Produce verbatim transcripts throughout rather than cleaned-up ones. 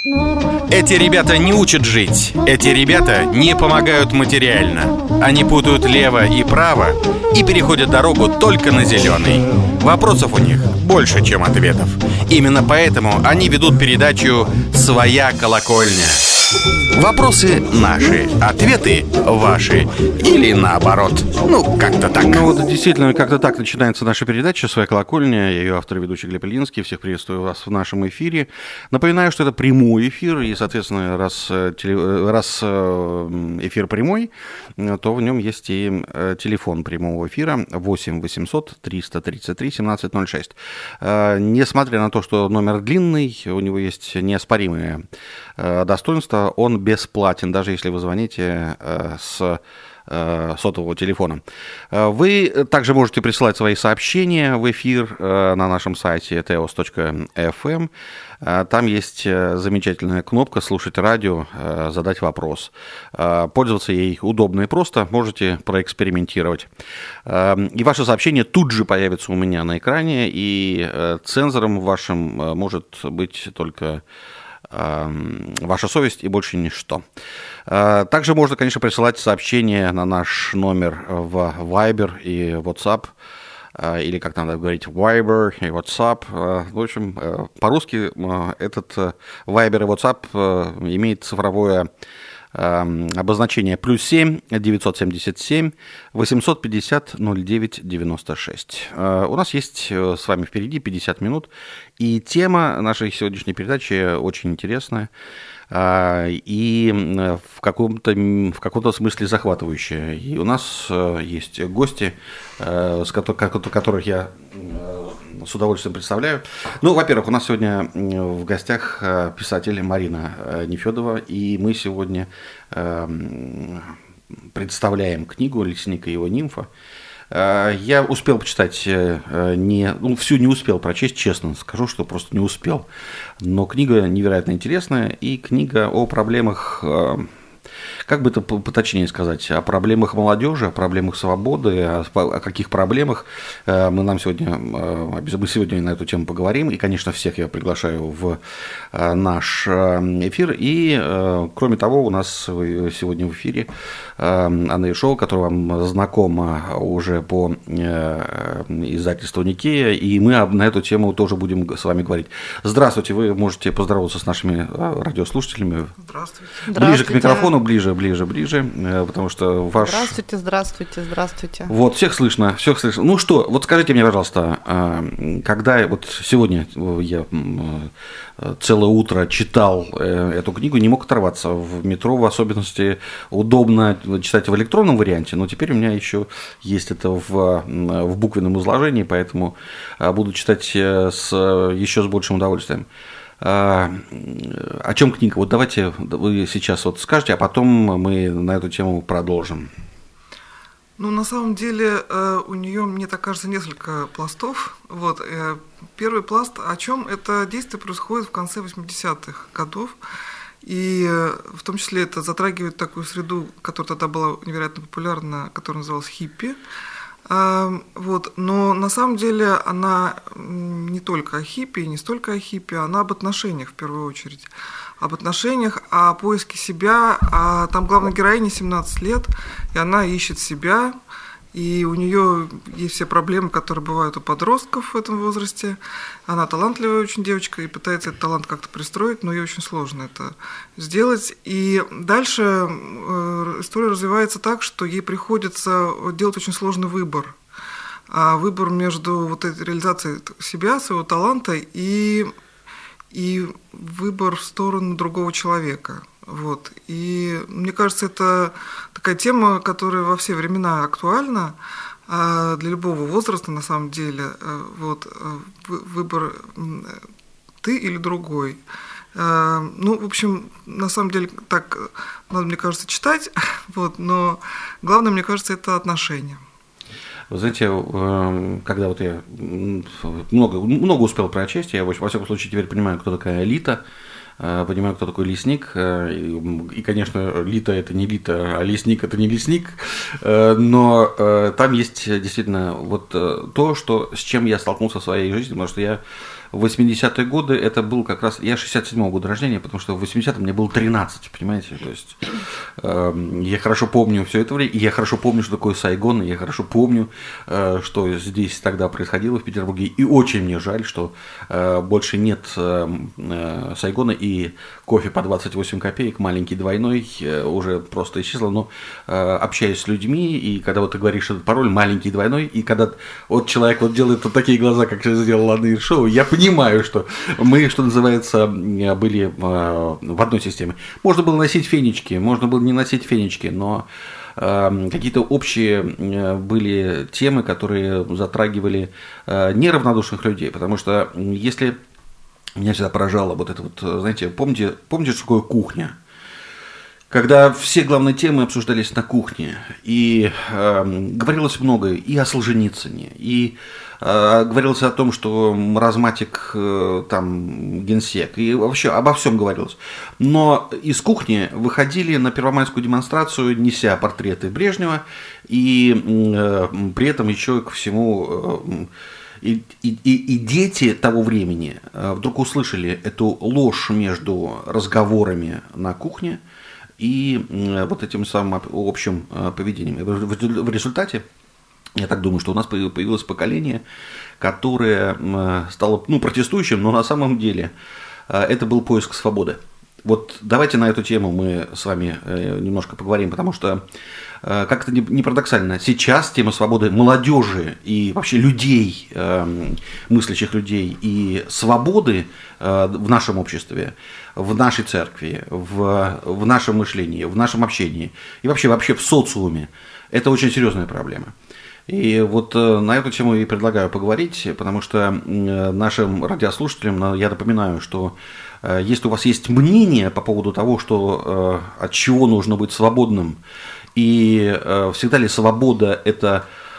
Эти ребята не учат жить. Эти ребята не помогают материально. Они путают лево и право и переходят дорогу только на зеленый. Вопросов у них больше, чем ответов. Именно поэтому они ведут передачу «Своя колокольня». Вопросы наши, ответы ваши. Или наоборот. Ну, как-то так. Ну, вот действительно, как-то так начинается наша передача «Своя колокольня». Я ее автор и ведущий Глеб Ильинский. Всех приветствую вас в нашем эфире. Напоминаю, что это прямой эфир. И, соответственно, раз, раз эфир прямой, то в нем есть и телефон прямого эфира восемь восемьсот триста тридцать три семнадцать ноль шесть. Несмотря на то, что номер длинный, у него есть неоспоримые достоинства, он бесплатен, даже если вы звоните с сотового телефона. Вы также можете присылать свои сообщения в эфир на нашем сайте теос точка эф эм. Там есть замечательная кнопка «Слушать радио», «Задать вопрос». Пользоваться ей удобно и просто, можете проэкспериментировать. И ваше сообщение тут же появится у меня на экране, и цензором вашим может быть только ваша совесть и больше ничто. Также можно, конечно, присылать сообщения на наш номер в Viber и WhatsApp, или, как надо говорить, Viber и WhatsApp. В общем, по-русски этот Viber и WhatsApp имеет цифровое обозначение плюс семь девятьсот семьдесят семь восемьсот пятьдесят ноль девять девяносто шесть. У нас есть с вами впереди пятьдесят минут, и тема нашей сегодняшней передачи очень интересная и в каком-то, в каком-то смысле захватывающая. И у нас есть гости, с которых я с удовольствием представляю. Ну, во-первых, у нас сегодня в гостях писатель Марина Нефёдова, и мы сегодня представляем книгу «Лесник и его нимфа». Я успел почитать, не, ну, всю не успел прочесть, честно скажу, что просто не успел. Но книга невероятно интересная, и книга о проблемах, как бы это поточнее сказать, о проблемах молодежи, о проблемах свободы, о, о каких проблемах мы нам сегодня, мы сегодня на эту тему поговорим. И, конечно, всех я приглашаю в наш эфир. И, кроме того, у нас сегодня в эфире Анна Ершова, которая вам знакома уже по издательству «Никея», и мы на эту тему тоже будем с вами говорить. Здравствуйте, вы можете поздороваться с нашими радиослушателями. Здравствуйте. Ближе Здравствуйте. к микрофону, ближе, ближе, ближе, потому что ваш... Здравствуйте, здравствуйте, здравствуйте. Вот, всех слышно, всех слышно. Ну что, вот скажите мне, пожалуйста, когда вот сегодня я целое утро читал эту книгу, не мог оторваться. В метро, в особенности, удобно читать в электронном варианте, но теперь у меня еще есть это в, в буквенном изложении, поэтому буду читать с, еще с большим удовольствием. О чем книга? Вот давайте вы сейчас вот скажете, а потом мы на эту тему продолжим. Ну, на самом деле, у нее, мне так кажется, несколько пластов. Вот. Первый пласт, о чем это действие происходит в конце восьмидесятых годов. И в том числе это затрагивает такую среду, которая тогда была невероятно популярна, которая называлась хиппи. Вот. Но на самом деле она не только о хиппи, не столько о хиппи, она об отношениях в первую очередь. Об отношениях, о поиске себя. А там главная героиня семнадцать лет, и она ищет себя. И у нее есть все проблемы, которые бывают у подростков в этом возрасте. Она талантливая очень девочка и пытается этот талант как-то пристроить, но ей очень сложно это сделать. И дальше история развивается так, что ей приходится делать очень сложный выбор. Выбор между вот этой реализацией себя, своего таланта и, и выбор в сторону другого человека. Вот. И мне кажется, это такая тема, которая во все времена актуальна, для любого возраста на самом деле. Вот. Выбор ты или другой. Ну, в общем, на самом деле так надо, мне кажется, читать, вот, но главное, мне кажется, это отношения. Вы знаете, когда вот я много, много успел прочесть, я, во всяком случае, теперь понимаю, кто такая Лита, понимаю, кто такой лесник. И, конечно, лито – это не лито, а лесник – это не лесник. Но там есть действительно вот то, что, с чем я столкнулся в своей жизни, потому что я в восьмидесятые годы, это был как раз, я шестьдесят седьмого года рождения, потому что в восьмидесятом мне было тринадцать, понимаете, то есть э, я хорошо помню все это время, и я хорошо помню, что такое Сайгон, и я хорошо помню, э, что здесь тогда происходило в Петербурге, и очень мне жаль, что э, больше нет э, э, Сайгона, и кофе по двадцать восемь копеек, маленький двойной, э, уже просто исчезло, но э, общаясь с людьми, и когда вот ты говоришь этот пароль, маленький двойной, и когда вот человек вот делает вот такие глаза, как сделал Анна Шоу, я понимаю, Понимаю, что мы, что называется, были в одной системе. Можно было носить фенечки, можно было не носить фенечки, но какие-то общие были темы, которые затрагивали неравнодушных людей. Потому что если меня всегда поражало вот это вот, знаете, помните, помните, что такое кухня? Когда все главные темы обсуждались на кухне, и э, говорилось много и о Солженицыне, и э, говорилось о том, что маразматик, э, там, генсек, и вообще обо всем говорилось. Но из кухни выходили на первомайскую демонстрацию, неся портреты Брежнева, и э, при этом еще ко всему... Э, И, и, и дети того времени вдруг услышали эту ложь между разговорами на кухне и вот этим самым общим поведением. И в результате, я так думаю, что у нас появилось поколение, которое стало, ну, протестующим, но на самом деле это был поиск свободы. Вот давайте на эту тему мы с вами немножко поговорим, потому что, как-то не парадоксально, сейчас тема свободы молодежи и вообще людей, мыслящих людей, и свободы в нашем обществе, в нашей церкви, в, в нашем мышлении, в нашем общении и вообще, вообще в социуме, это очень серьезная проблема. И вот на эту тему и предлагаю поговорить, потому что нашим радиослушателям я напоминаю, что если у вас есть мнение по поводу того, что, от чего нужно быть свободным, и всегда ли свобода – это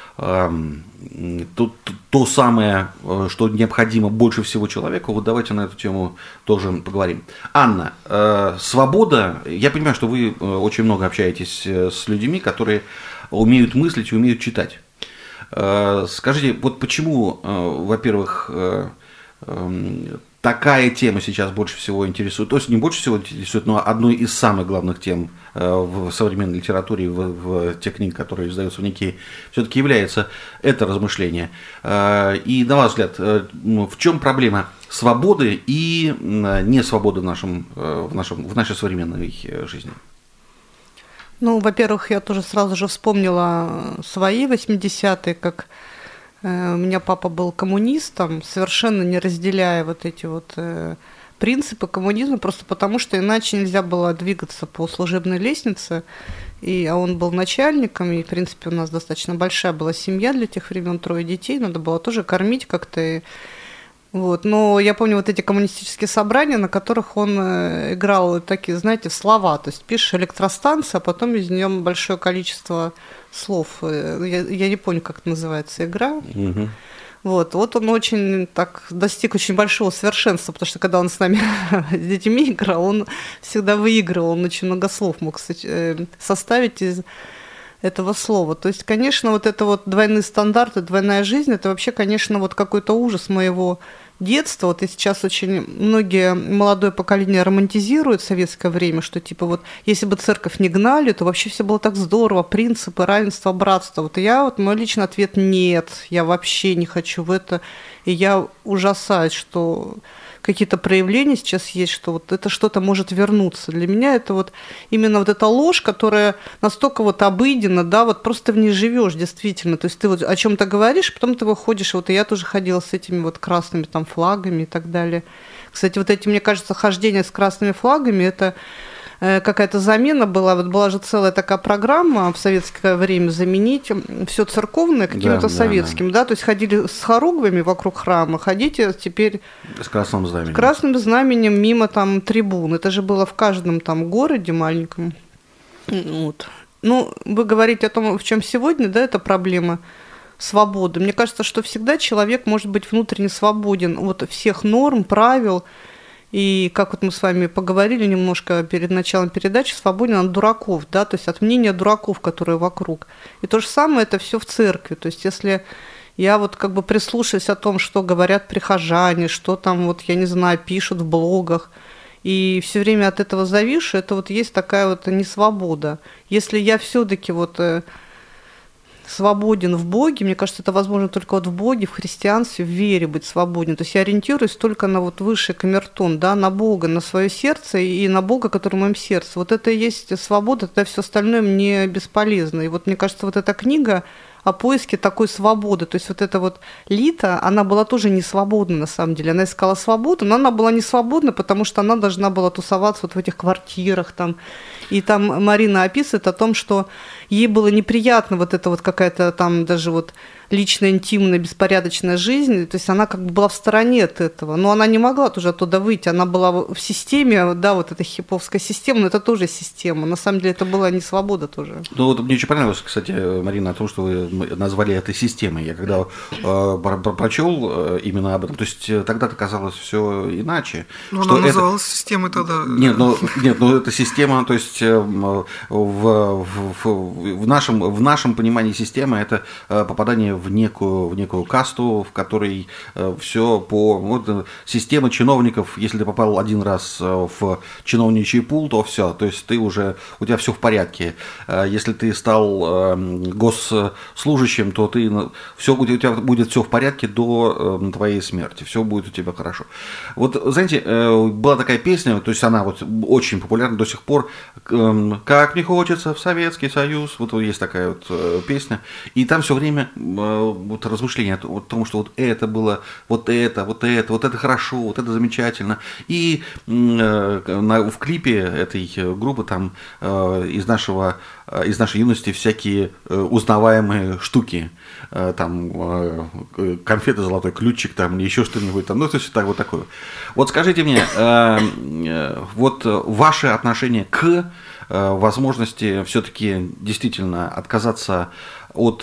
то, то самое, что необходимо больше всего человеку, вот давайте на эту тему тоже поговорим. Анна, свобода, я понимаю, что вы очень много общаетесь с людьми, которые умеют мыслить и умеют читать. Скажите, вот почему, во-первых, такая тема сейчас больше всего интересует, то есть не больше всего интересует, но одной из самых главных тем в современной литературе, в, в тех книг, которые издаются в Никее, все-таки является это размышление. И, на ваш взгляд, в чем проблема свободы и несвободы в, нашем, в, нашем, в нашей современной жизни? Ну, во-первых, я тоже сразу же вспомнила свои восьмидесятые, как у меня папа был коммунистом, совершенно не разделяя вот эти вот принципы коммунизма, просто потому что иначе нельзя было двигаться по служебной лестнице. И, а он был начальником, и, в принципе, у нас достаточно большая была семья для тех времен, трое детей, надо было тоже кормить как-то. И, вот. Но я помню вот эти коммунистические собрания, на которых он играл такие, знаете, слова. То есть пишешь электростанция, а потом из нее большое количество слов. Я, я не помню, как это называется игра. Угу. Вот. вот он очень так достиг очень большого совершенства, потому что когда он с нами, с детьми играл, он всегда выигрывал, он очень много слов мог составить из этого слова. То есть, конечно, вот это вот двойные стандарты, двойная жизнь, это вообще, конечно, вот какой-то ужас моего детства. Вот и сейчас очень многие молодое поколение романтизируют советское время, что типа вот если бы церковь не гнали, то вообще все было так здорово, принципы, равенство, братство. Вот и я, вот мой личный ответ – нет, я вообще не хочу в это. И я ужасаюсь, что какие-то проявления сейчас есть, что вот это что-то может вернуться. Для меня это вот именно вот эта ложь, которая настолько вот обыденна, да, вот просто в ней живешь действительно. То есть ты вот о чем-то говоришь, потом ты выходишь, вот и я тоже ходила с этими вот красными там флагами и так далее. Кстати, вот эти, мне кажется, хождение с красными флагами, это какая-то замена была, вот была же целая такая программа в советское время заменить все церковное каким-то да, советским, да, да. да, то есть ходили с хоругвями вокруг храма, ходите теперь с красным знаменем, с красным знаменем мимо там трибун, это же было в каждом там городе маленьком. Вот. Ну, вы говорите о том, в чем сегодня, да, это проблема свободы. Мне кажется, что всегда человек может быть внутренне свободен от всех норм, правил. И как вот мы с вами поговорили немножко перед началом передачи, свободен от дураков, да, то есть от мнения дураков, которые вокруг. И то же самое это все в церкви. То есть если я вот как бы прислушаюсь о том, что говорят прихожане, что там вот, я не знаю, пишут в блогах, и все время от этого завишу, это вот есть такая вот несвобода. Если я все-таки вот свободен в Боге, мне кажется, это возможно только вот в Боге, в христианстве, в вере быть свободен. То есть я ориентируюсь только на вот высший камертон, да, на Бога, на свое сердце и на Бога, который в моем сердце. Вот это и есть свобода, тогда все остальное мне бесполезно. И вот мне кажется, вот эта книга о поиске такой свободы. То есть вот эта вот Лита, она была тоже не свободна на самом деле. Она искала свободу, но она была не свободна, потому что она должна была тусоваться вот в этих квартирах там. И там Марина описывает о том, что ей было неприятно вот эта вот какая-то там даже вот личная, интимная, беспорядочная жизнь. То есть она как бы была в стороне от этого. Но она не могла тоже оттуда выйти. Она была в системе, да, вот эта хиповская система, но это тоже система. На самом деле это была не свобода тоже. Ну вот мне очень понравилось, кстати, Марина, о том, что вы назвали это системой. Я когда э, прочел э, именно об этом, то есть тогда-то казалось все иначе. Ну, что она это... называлась системой тогда. Нет, ну, нет, ну это система, то есть э, в, в, в, нашем, в нашем понимании системы это попадание в некую, в некую касту, в которой э, все по вот, система чиновников. Если ты попал один раз в чиновничий пул, то все, то есть ты уже, у тебя все в порядке. Если ты стал э, госслужащим, то ты, все, у тебя будет все в порядке до э, твоей смерти, все будет у тебя хорошо. Вот, знаете, э, была такая песня, то есть она вот очень популярна до сих пор, э, «Как не хочется в Советский Союз», вот есть такая вот э, песня, и там все время вот размышления о том, что вот это было, вот это, вот это, вот это хорошо, вот это замечательно. И э, на, в клипе этой группы там э, из, нашего, э, из нашей юности всякие э, узнаваемые штуки. Э, там э, конфеты, золотой ключик, там еще что-нибудь там. Ну, то есть так вот такое. Вот скажите мне, э, э, вот ваше отношение к э, возможности все-таки действительно отказаться от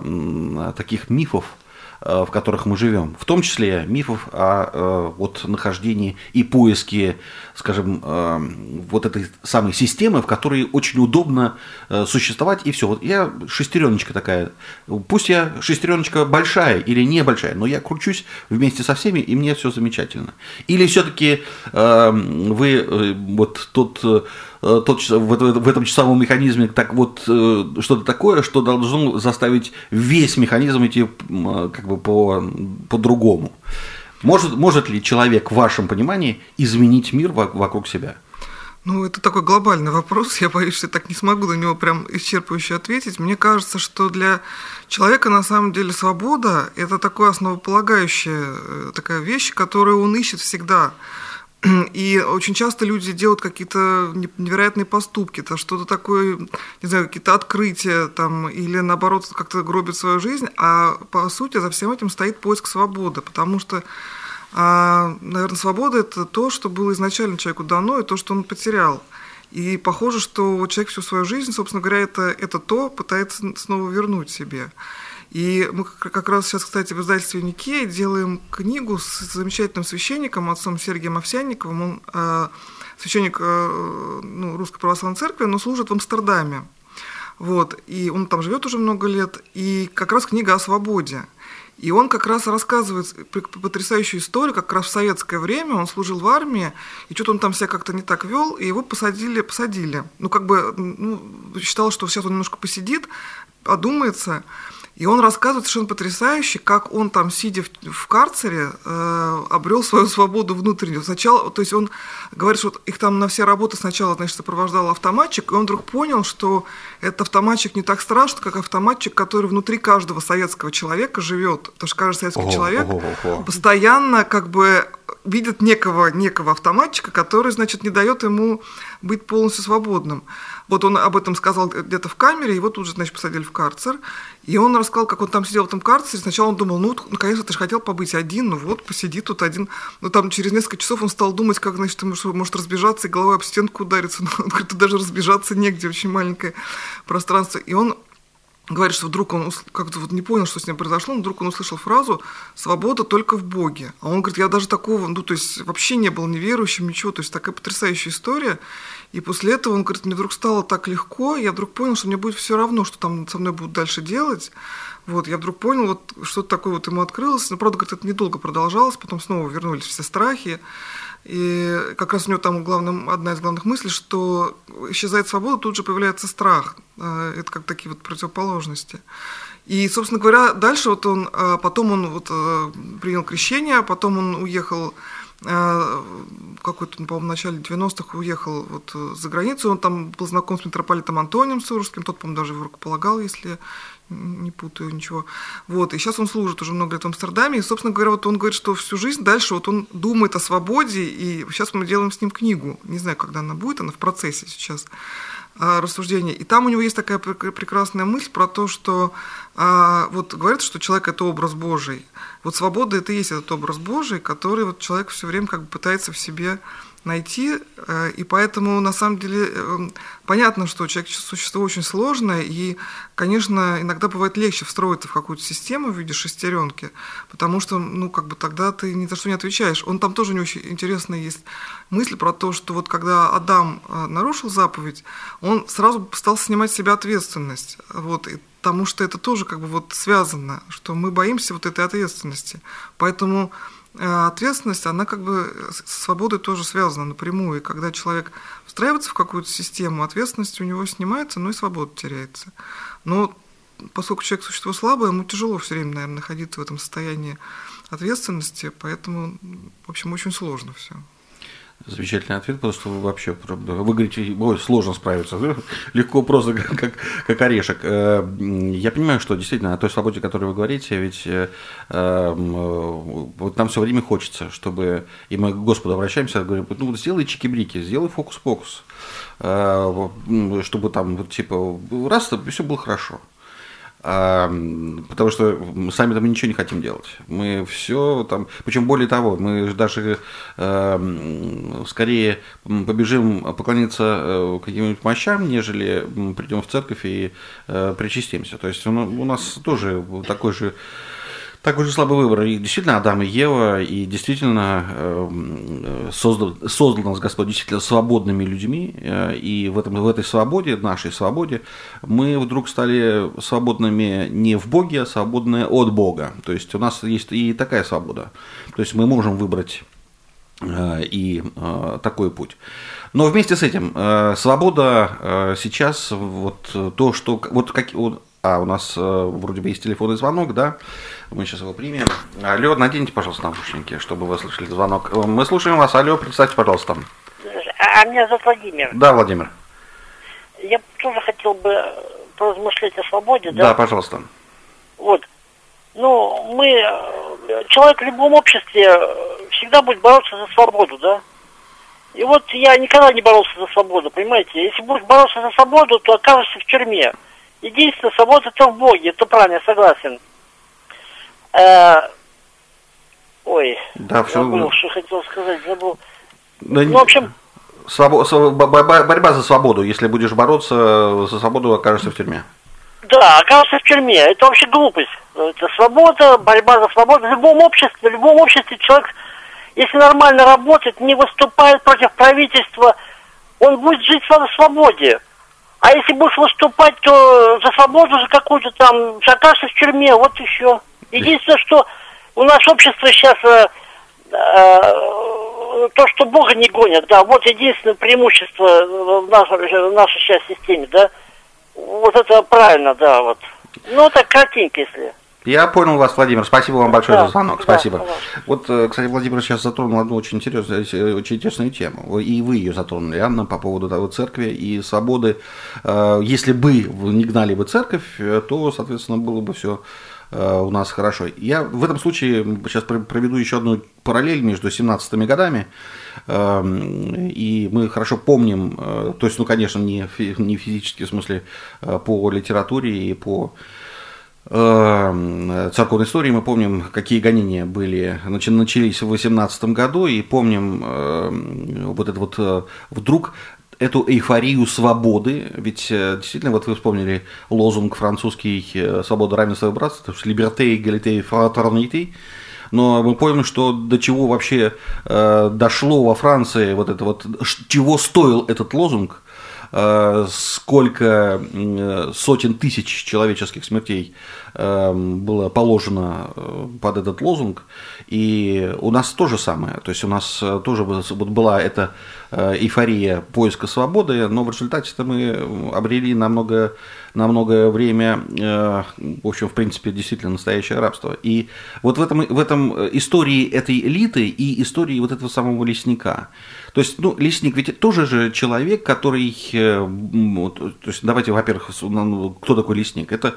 э, таких мифов, э, в которых мы живем, в том числе мифов о э, вот, нахождении и поиске, скажем, э, вот этой самой системы, в которой очень удобно э, существовать, и все. Вот я шестереночка такая, пусть я шестереночка большая или небольшая, но я кручусь вместе со всеми, и мне все замечательно. Или все-таки э, вы э, вот тот Тот, в этом часовом механизме так вот что-то такое, что должно заставить весь механизм идти как бы по, по-другому. Может, может ли человек в вашем понимании изменить мир вокруг себя? Ну, это такой глобальный вопрос, я боюсь, что я так не смогу на него прям исчерпывающе ответить. Мне кажется, что для человека на самом деле свобода – это такая основополагающая такая вещь, которую он ищет всегда. И очень часто люди делают какие-то невероятные поступки, это что-то такое, не знаю, какие-то открытия там, или наоборот как-то гробят свою жизнь, а по сути за всем этим стоит поиск свободы, потому что, наверное, свобода – это то, что было изначально человеку дано, и то, что он потерял. И похоже, что человек всю свою жизнь, собственно говоря, это, это то пытается снова вернуть себе. И мы как раз сейчас, кстати, в издательстве «Никея» делаем книгу с замечательным священником, отцом Сергием Овсянниковым. Он э, священник э, ну, Русской Православной Церкви, но служит в Амстердаме. Вот. И он там живет уже много лет. И как раз книга о свободе. И он как раз рассказывает потрясающую историю, как раз в советское время он служил в армии, и что-то он там себя как-то не так вел, и его посадили, посадили. Ну, как бы, ну, считал, что сейчас он немножко посидит, одумается. И он рассказывает совершенно потрясающе, как он там, сидя в, в карцере, э, обрел свою свободу внутреннюю. Сначала, то есть он говорит, что их там на все работы сначала, значит, сопровождал автоматчик, и он вдруг понял, что этот автоматчик не так страшен, как автоматчик, который внутри каждого советского человека живет. Потому что каждый советский ого, человек ого, ого. постоянно как бы видит некого, некого автоматчика, который, значит, не дает ему быть полностью свободным. Вот он об этом сказал где-то в камере, его тут же, значит, посадили в карцер. И он рассказал, как он там сидел в этом карцере. Сначала он думал, ну, ну, конечно, ты же хотел побыть один, ну вот, посиди тут один. Но там через несколько часов он стал думать, как, значит, ему может разбежаться и головой об стенку удариться. Но он говорит, даже разбежаться негде, очень маленькое пространство. И он говорит, что вдруг он как-то вот не понял, что с ним произошло, но вдруг он услышал фразу «свобода только в Боге». А он говорит, я даже такого, ну, то есть вообще не был неверующим, ничего, то есть такая потрясающая история. И после этого он говорит, мне вдруг стало так легко, я вдруг понял, что мне будет все равно, что там со мной будут дальше делать. Вот, я вдруг понял, вот что-то такое вот ему открылось. Но, правда, говорит, это недолго продолжалось, потом снова вернулись все страхи. И как раз у него там главным, одна из главных мыслей, что исчезает свобода, тут же появляется страх. Это как такие вот противоположности. И, собственно говоря, дальше вот он, потом он вот принял крещение, потом он уехал, какой-то, по-моему, в начале девяностых уехал вот за границу, он там был знаком с митрополитом Антонием Сурожским, тот, по-моему, даже его рукополагал, если не путаю ничего. Вот, и сейчас он служит уже много лет в Амстердаме, и, собственно говоря, вот он говорит, что всю жизнь дальше вот он думает о свободе, и сейчас мы делаем с ним книгу, не знаю, когда она будет, она в процессе сейчас, рассуждения. И там у него есть такая прекрасная мысль про то, что а, вот говорят, что человек – это образ Божий. Вот свобода – это и есть этот образ Божий, который вот человек все время как бы пытается в себе найти, и поэтому, на самом деле, понятно, что человек – существо очень сложное, и, конечно, иногда бывает легче встроиться в какую-то систему в виде шестеренки, потому что, ну, как бы тогда ты ни за что не отвечаешь. Он там тоже у него очень интересная есть мысль про то, что вот когда Адам нарушил заповедь, он сразу стал снимать с себя ответственность, вот, и потому что это тоже как бы вот связано, что мы боимся вот этой ответственности, поэтому ответственность, она как бы с свободой тоже связана напрямую. И когда человек встраивается в какую-то систему, ответственность у него снимается, но и свобода теряется. Но поскольку человек существо слабое, ему тяжело все время, наверное, находиться в этом состоянии ответственности, поэтому, в общем, очень сложно все. Замечательный ответ, потому что вы вообще, вы говорите, ой, сложно справиться, легко, просто как, как орешек. Я понимаю, что действительно о той свободе, о которой вы говорите, ведь вот нам все время хочется, чтобы, и мы к Господу обращаемся, говорим, ну сделай чики-брики, сделай фокус-покус, чтобы там, типа, раз, и все было хорошо. Потому что сами там ничего не хотим делать. Мы все там. Причем более того, мы даже э, скорее побежим поклониться э, каким-нибудь мощам, нежели придем в церковь и э, причастимся. То есть у, у нас тоже такой же. Такой же слабый выбор. И действительно, Адам и Ева, и действительно э, создал, создал нас Господь действительно свободными людьми, э, и в, этом, в этой свободе, нашей свободе, мы вдруг стали свободными не в Боге, а свободны от Бога. То есть у нас есть и такая свобода. То есть мы можем выбрать э, и э, такой путь. Но вместе с этим, э, свобода э, сейчас, вот то, что... Вот как, вот, а, у нас э, вроде бы есть телефонный звонок, да? Мы сейчас его примем. Алло, наденьте, пожалуйста, наушники, чтобы вы слышали звонок. Мы слушаем вас. Алло, представьте, пожалуйста. А меня зовут Владимир. Да, Владимир. Я тоже хотел бы поразмышлять о свободе, да? Да, пожалуйста. Вот. Ну, мы... Человек в любом обществе всегда будет бороться за свободу, да? И вот я никогда не боролся за свободу, понимаете? Если будешь бороться за свободу, то окажешься в тюрьме. Единственная свобода – это в Боге, это правильно, я согласен. Э, ой, да, забыл, что хотел сказать, забыл. Да, ну, в общем... Свобо... Борьба за свободу. Если будешь бороться за свободу, окажешься в тюрьме. Да, окажешься в тюрьме. Это вообще глупость. Это свобода, борьба за свободу. В любом обществе, в любом обществе человек, если нормально работает, не выступает против правительства, он будет жить в свободе. А если будешь выступать, то за свободу, за какую-то там, окажешься в тюрьме, вот еще. Единственное, что у нас общество сейчас, э, э, то, что Бога не гонят, да, вот единственное преимущество в нашей, в нашей сейчас системе, да, вот это правильно, да, вот. Ну, так кратенько, если... Я понял вас, Владимир. Спасибо вам большое да, за звонок. Да, Спасибо. Пожалуйста. Вот, кстати, Владимир сейчас затронул одну очень интересную, очень интересную тему. И вы ее затронули, Анна, по поводу того, церкви и свободы. Если бы вы не гнали бы церковь, то, соответственно, было бы все у нас хорошо. Я в этом случае сейчас проведу еще одну параллель между семнадцатыми годами. И мы хорошо помним, то есть, ну, конечно, не физически, в смысле, по литературе и по церковной истории мы помним, какие гонения были, начались в восемнадцатом году, и помним вот это вот вдруг эту эйфорию свободы, ведь действительно, вот вы вспомнили лозунг французский «Свобода, равенство и братство», «Liberté, égalité, fraternité», но мы помним, что до чего вообще э, дошло во Франции, вот это вот, чего стоил этот лозунг, э, сколько э, сотен тысяч человеческих смертей э, было положено под этот лозунг, и у нас то же самое, то есть у нас тоже вот была эта эйфория поиска свободы, но в результате-то мы обрели намного, намного время, в общем, в принципе, действительно настоящее рабство. И вот в этом, в этом истории этой элиты и истории вот этого самого лесника. То есть, ну, лесник ведь тоже же человек, который, то есть, давайте, во-первых, кто такой лесник? Это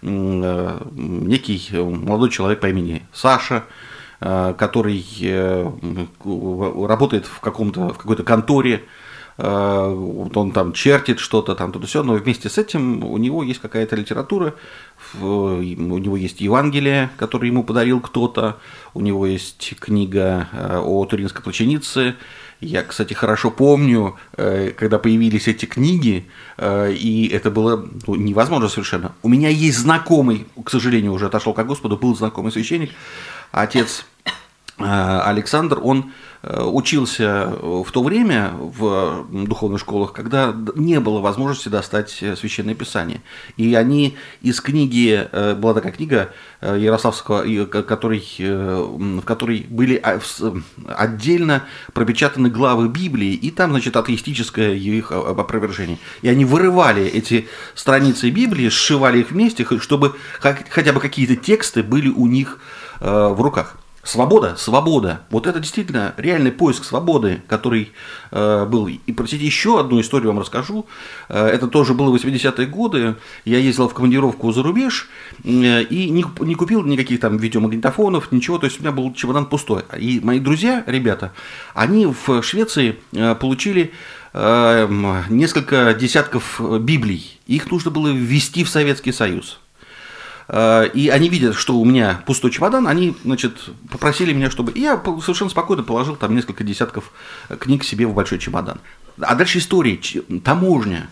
некий молодой человек по имени Саша, который работает в, каком-то, в какой-то конторе, он там чертит что-то, там то все, но вместе с этим у него есть какая-то литература, у него есть Евангелие, которое ему подарил кто-то, у него есть книга о туринской плащанице. Я, кстати, хорошо помню, когда появились эти книги, и это было ну, невозможно совершенно. У меня есть знакомый, к сожалению, уже отошел ко Господу, был знакомый священник, отец Александр, он учился в то время в духовных школах, когда не было возможности достать Священное Писание. И они из книги, была такая книга Ярославского, который, в которой были отдельно пропечатаны главы Библии, и там, значит, атеистическое их опровержение. И они вырывали эти страницы Библии, сшивали их вместе, чтобы хотя бы какие-то тексты были у них в руках. Свобода, свобода. Вот это действительно реальный поиск свободы, который э, был. И, простите, еще одну историю вам расскажу. Э, это тоже было в восьмидесятые годы. Я ездил в командировку за рубеж э, и не, не купил никаких там видеомагнитофонов, ничего. То есть у меня был чемодан пустой. И мои друзья, ребята, они в Швеции э, получили э, несколько десятков Библий. Их нужно было ввести в Советский Союз. И они видят, что у меня пустой чемодан, они, значит, попросили меня, чтобы... И я совершенно спокойно положил там несколько десятков книг себе в большой чемодан. А дальше история. Таможня.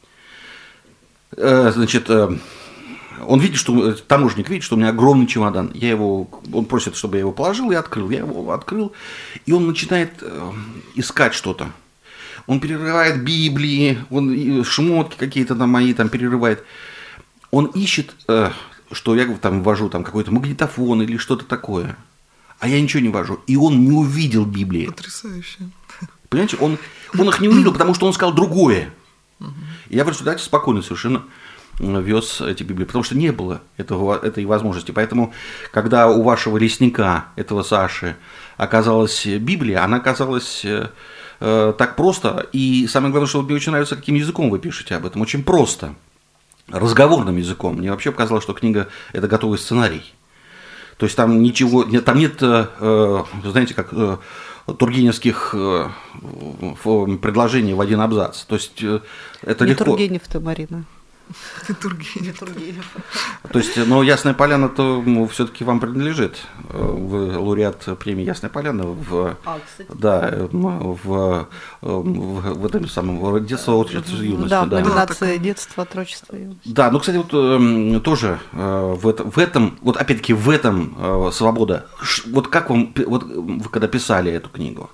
Значит, он видит, что... Таможник видит, что у меня огромный чемодан. Я его... Он просит, чтобы я его положил, и открыл. Я его открыл, и он начинает искать что-то. Он перерывает Библии, он шмотки какие-то там мои там перерывает. Он ищет... что я там ввожу там какой-то магнитофон или что-то такое, а я ничего не ввожу, и он не увидел Библии. Потрясающе. Понимаете, он, он их не увидел, потому что он сказал другое. И я в результате спокойно совершенно вез эти Библии, потому что не было этого, этой возможности. Поэтому, когда у вашего лесника, этого Саши, оказалась Библия, она оказалась э, так просто, и самое главное, что мне очень нравится, каким языком вы пишете об этом, очень просто. Разговорным языком. Мне вообще показалось, что книга – это готовый сценарий. То есть там ничего, там нет, знаете, как тургеневских предложений в один абзац. То есть это не легко. Тургенев-то, Марина. Не Тургенев. То есть, но Ясная Поляна-то ну, все-таки вам принадлежит. Вы лауреат премии Ясная Поляна в, а, кстати. Да, в, в, в, в этом самом детство, отрочество, юность. Да, да. номинация детство, отрочество, юность. Да, ну, кстати, вот тоже в этом, в этом, вот опять-таки в этом свобода. Вот как вам, вот вы когда писали эту книгу,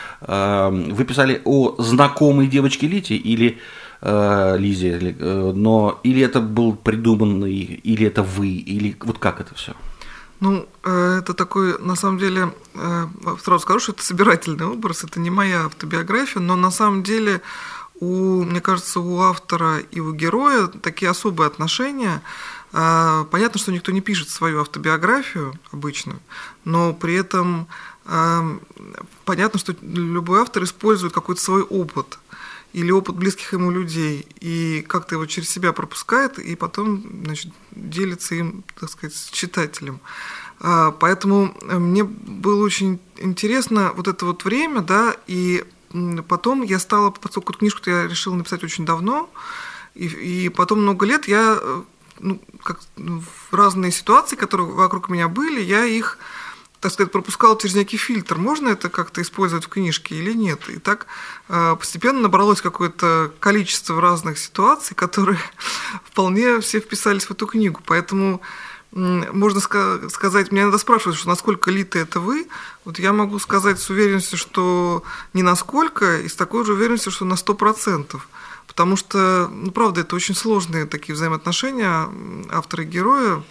вы писали о знакомой девочке Лите или Лизе, но или это был придуманный, или это вы, или вот как это все? Ну, это такой, на самом деле, сразу скажу, что это собирательный образ, это не моя автобиография, но на самом деле, у, мне кажется, у автора и у героя такие особые отношения. Понятно, что никто не пишет свою автобиографию обычно, но при этом понятно, что любой автор использует какой-то свой опыт или опыт близких ему людей, и как-то его через себя пропускает, и потом, значит, делится им, так сказать, с читателем. Поэтому мне было очень интересно вот это вот время, да, и потом я стала, поскольку эту книжку я решила написать очень давно, и, и потом много лет я, ну, как в разные ситуации, которые вокруг меня были, я их так сказать, пропускала через некий фильтр, можно это как-то использовать в книжке или нет. И так постепенно набралось какое-то количество разных ситуаций, которые вполне все вписались в эту книгу. Поэтому можно сказать, мне надо спрашивать, что насколько литы это вы. Вот я могу сказать с уверенностью, что не насколько, и с такой же уверенностью, что на сто процентов. Потому что, ну, правда, это очень сложные такие взаимоотношения автора и героя.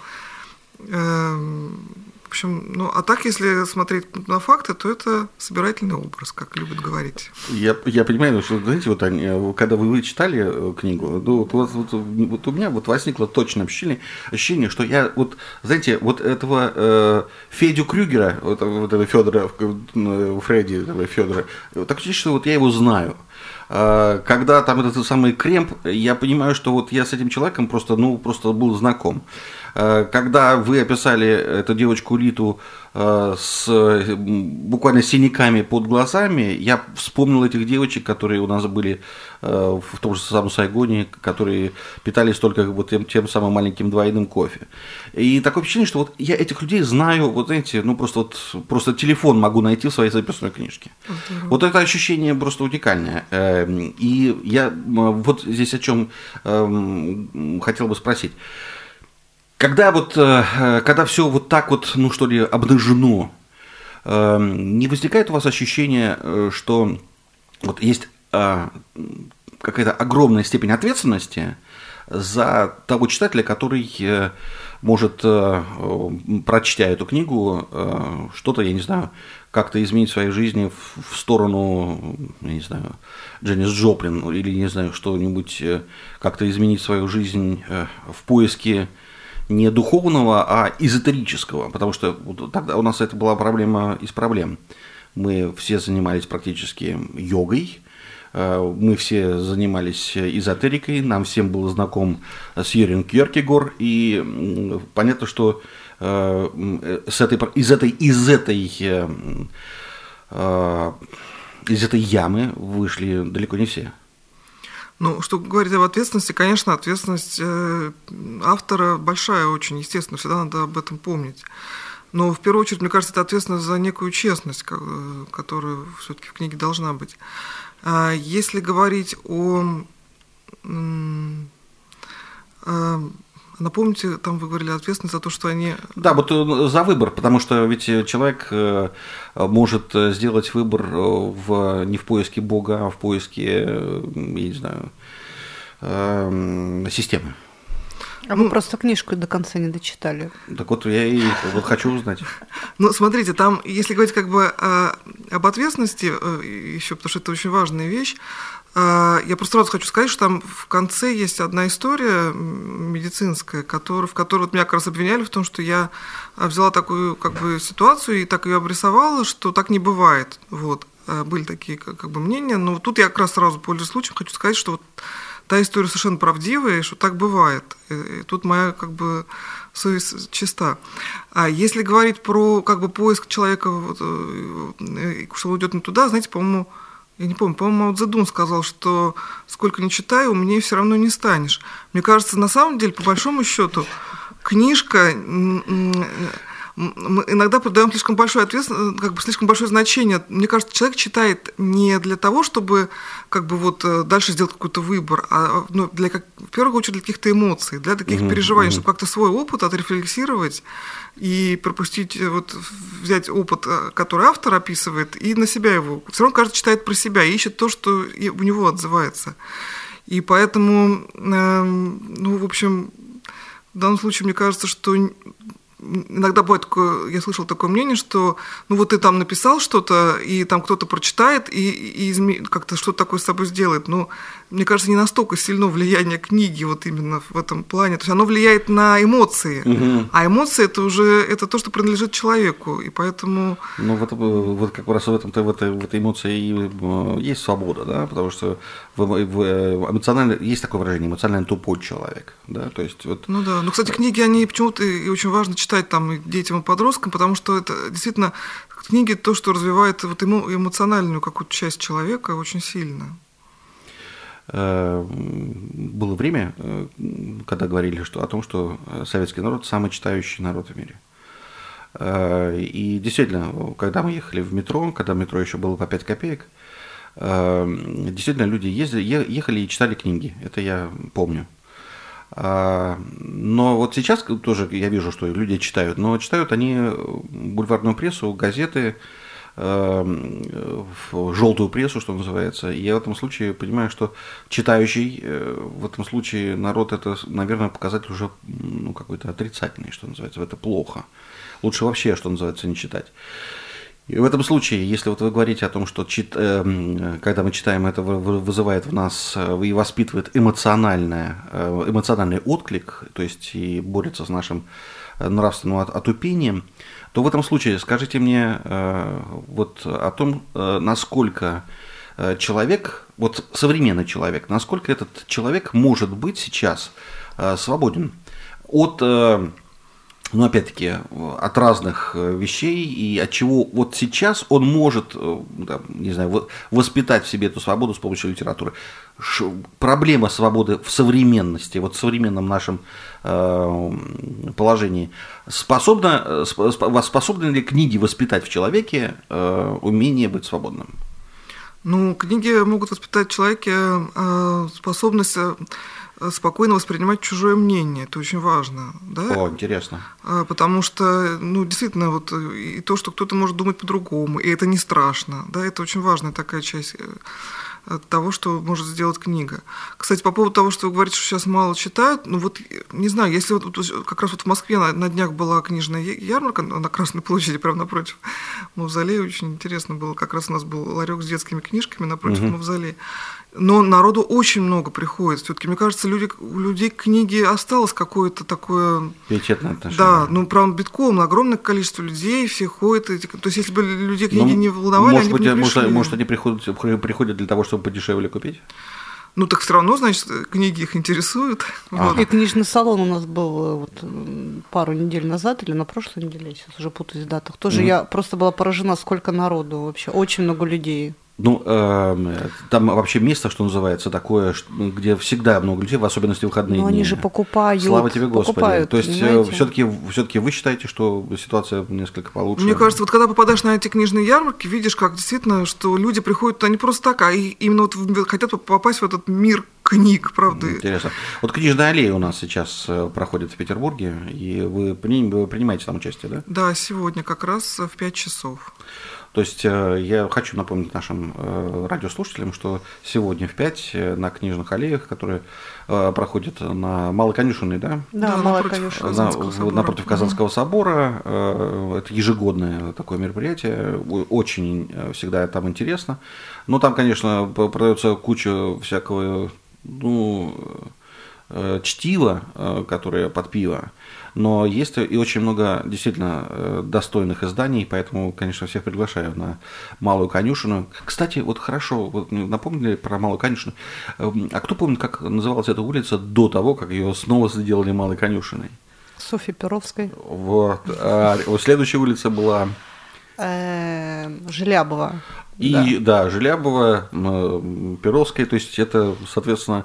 В общем, ну, а так, если смотреть на факты, то это собирательный образ, как любят говорить. Я, я понимаю, что, знаете, вот они, когда вы читали книгу, ну, вот, вот, вот, вот у меня вот возникло точное ощущение, ощущение, что я, вот, знаете, вот этого э, Федю Крюгера, вот, вот этого Федора, Фредди, этого Федора, так ощущение, что вот я его знаю. Когда там этот самый Кремп, я понимаю, что вот я с этим человеком просто, ну, просто был знаком. Когда вы описали эту девочку Литу с буквально синяками под глазами, я вспомнил этих девочек, которые у нас были в том же самом Сайгоне, которые питались только вот тем, тем самым маленьким двойным кофе. И такое впечатление, что вот я этих людей знаю, вот знаете, ну просто вот просто телефон могу найти в своей записной книжке. Uh-huh. Вот это ощущение просто уникальное. И я вот здесь о чем хотел бы спросить. Когда вот, когда все вот так вот, ну что ли, обнажено, не возникает у вас ощущение, что вот есть какая-то огромная степень ответственности за того читателя, который может, прочтя эту книгу, что-то, я не знаю, как-то изменить в своей жизни в сторону, я не знаю, Дженнис Джоплин, или, не знаю, что-нибудь, как-то изменить свою жизнь в поиске не духовного, а эзотерического, потому что тогда у нас это была проблема из проблем. Мы все занимались практически йогой, мы все занимались эзотерикой, нам всем был знаком Сьерен Кьеркегор, и понятно, что с этой, из этой, из этой, из этой ямы вышли далеко не все. Ну, что говорить об ответственности, конечно, ответственность автора большая очень, естественно, всегда надо об этом помнить. Но в первую очередь, мне кажется, это ответственность за некую честность, которая все-таки в книге должна быть. Если говорить о... Напомните, там вы говорили ответственность за то, что они... Да, вот за выбор, потому что ведь человек может сделать выбор в, не в поиске Бога, а в поиске, я не знаю, системы. А мы ну, просто книжку до конца не дочитали. Так вот, я и вот хочу узнать. Ну, смотрите, там, если говорить как бы о, об ответственности еще, потому что это очень важная вещь, я просто сразу хочу сказать, что там в конце есть одна история медицинская, которая, в которой вот меня как раз обвиняли в том, что я взяла такую как бы ситуацию и так ее обрисовала, что так не бывает. Вот. Были такие как бы мнения, но тут я как раз сразу, пользуясь случаем, хочу сказать, что вот та история совершенно правдивая, и что так бывает. И тут моя как бы совесть чиста. А если говорить про как бы поиск человека, вот, что он идет не туда, знаете, по-моему, я не помню, по-моему, Мао Цзэдун сказал, что сколько ни читаю, умнее все равно не станешь. Мне кажется, на самом деле, по большому счету, книжка... Мы иногда придаем слишком большое ответственность, как бы слишком большое значение. Мне кажется, человек читает не для того, чтобы как бы вот дальше сделать какой-то выбор, а ну, для, как, в первую очередь для каких-то эмоций, для таких mm-hmm. переживаний, mm-hmm. чтобы как-то свой опыт отрефлексировать и пропустить, вот, взять опыт, который автор описывает, и на себя его. Все равно каждый читает про себя и ищет то, что у него отзывается. И поэтому, э, ну, в общем, в данном случае, мне кажется, что... Иногда бывает такое, я слышала такое мнение, что ну вот ты там написал что-то, и там кто-то прочитает, и, и изме... как-то что-то такое с собой сделает. Но мне кажется, не настолько сильно влияние книги вот именно в этом плане. То есть оно влияет на эмоции, угу. а эмоции это уже это то, что принадлежит человеку, и поэтому... Ну вот, вот как раз в, этом-то, в, этой, в этой эмоции и есть свобода, да, потому что в, в, эмоционально, есть такое выражение, эмоционально тупой человек, да, то есть вот... Ну да, ну, кстати, книги, они почему-то и очень важно читать там и детям, и подросткам, потому что это действительно книги то, что развивает вот эмо, эмоциональную какую-то часть человека очень сильно. Было время, когда говорили что, о том, что советский народ самый читающий народ в мире. И действительно, когда мы ехали в метро, когда метро еще было по пять копеек, действительно люди ездили, ехали и читали книги. Это я помню. Но вот сейчас тоже я вижу, что люди читают, но читают они бульварную прессу, газеты, желтую прессу, что называется. И я в этом случае понимаю, что читающий, в этом случае народ, это, наверное, показатель уже ну, какой-то отрицательный, что называется, это плохо. Лучше вообще, что называется, не читать. И в этом случае, если вот вы говорите о том, что чит, когда мы читаем, это вызывает в нас и воспитывает эмоциональное, эмоциональный отклик, то есть и борется с нашим нравственным отупением, то в этом случае скажите мне вот о том, насколько человек, вот современный человек, насколько этот человек может быть сейчас свободен от, ну опять-таки, от разных вещей, и от чего вот сейчас он может, да, не знаю, воспитать в себе эту свободу с помощью литературы. Ш, проблема свободы в современности, вот в современном нашем э, положении, способна, способны ли книги воспитать в человеке э, умение быть свободным? Ну, книги могут воспитать в человеке э, способность спокойно воспринимать чужое мнение, это очень важно, да? О, интересно. Потому что, ну, действительно, вот и то, что кто-то может думать по-другому, и это не страшно, да, это очень важная такая часть того, что может сделать книга. Кстати, по поводу того, что вы говорите, что сейчас мало читают, ну вот, не знаю, если вот как раз вот в Москве на, на днях была книжная ярмарка на Красной площади, прямо напротив мавзолея, очень интересно было, как раз у нас был ларек с детскими книжками напротив угу. мавзолея. Но народу очень много приходит. Все-таки, мне кажется, люди, у людей к книге осталось какое-то такое... Пиететное отношение. Да, ну, прям битком, огромное количество людей, все ходят. То есть, если бы людей книги ну, не волновали, может они быть, бы не пришли. Может, может, они приходят, приходят для того, чтобы подешевле купить? Ну, так все равно, значит, книги их интересуют. Ага. Вот. И книжный салон у нас был вот пару недель назад или на прошлой неделе, я сейчас уже путаюсь в датах. Тоже mm-hmm. я просто была поражена, сколько народу вообще, очень много людей. Ну, э, там вообще место, что называется, такое, где всегда много людей, в особенности в выходные дни. Но они же покупают. Слава тебе, Господи. Покупают, то есть, все-таки, все-таки вы считаете, что ситуация несколько получше? Мне кажется, вот когда попадаешь на эти книжные ярмарки, видишь, как действительно, что люди приходят туда не просто так, а именно вот хотят попасть в этот мир книг, правда. Интересно. Вот книжная аллея у нас сейчас проходит в Петербурге, и вы принимаете там участие, да? Да, сегодня как раз в пять часов. То есть я хочу напомнить нашим радиослушателям, что сегодня в пять на книжных аллеях, которые проходят на Малоконюшенной, да? Да, да Малоконюшенной. На, напротив Казанского собора. Это ежегодное такое мероприятие. Очень всегда там интересно. Но там, конечно, продается куча всякого, ну, чтива, которое под пиво. Но есть и очень много действительно достойных изданий, поэтому, конечно, всех приглашаю на Малую Конюшину. Кстати, вот хорошо, вот напомнили про Малую Конюшину. А кто помнит, как называлась эта улица до того, как ее снова сделали Малой Конюшиной? Софьи Перовской. Вот. А следующая улица была... Желябова. И, да, да Желябова, Перовская, то есть это, соответственно,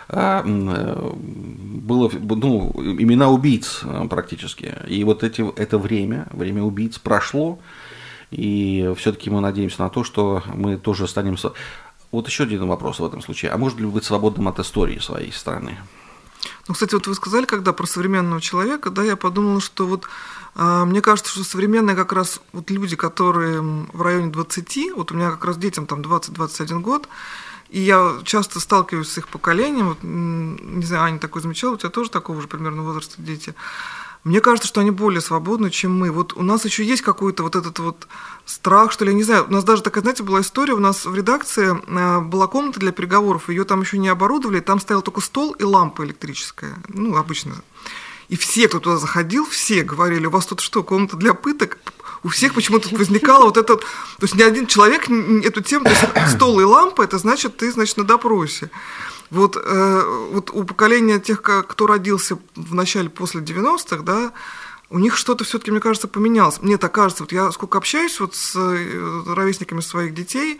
было, ну, имена убийц практически. И вот эти, это время, время убийц прошло, и все-таки мы надеемся на то, что мы тоже станем... Вот еще один вопрос в этом случае. А может ли быть свободным от истории своей страны? Ну, кстати, вот вы сказали, когда про современного человека, да, я подумала, что вот мне кажется, что современные как раз вот люди, которые в районе двадцати, вот у меня как раз детям там двадцать-двадцать один год, и я часто сталкиваюсь с их поколением, вот, не знаю, Аня такой замечала, у тебя тоже такого же примерно возраста дети. Мне кажется, что они более свободны, чем мы. Вот у нас еще есть какой-то вот этот вот страх, что ли, я не знаю. У нас даже такая, знаете, была история, у нас в редакции была комната для переговоров, ее там еще не оборудовали, там стоял только стол и лампа электрическая, ну, обычно. И все, кто туда заходил, все говорили, у вас тут что, комната для пыток? У всех почему-то возникало вот это... То есть ни один человек эту тему... То есть стол и лампа, это значит, ты, значит, на допросе. Вот, э, вот у поколения тех, кто родился в начале, после девяностых, да, у них что-то все-таки, мне кажется, поменялось. Мне так кажется, вот я сколько общаюсь вот с ровесниками своих детей,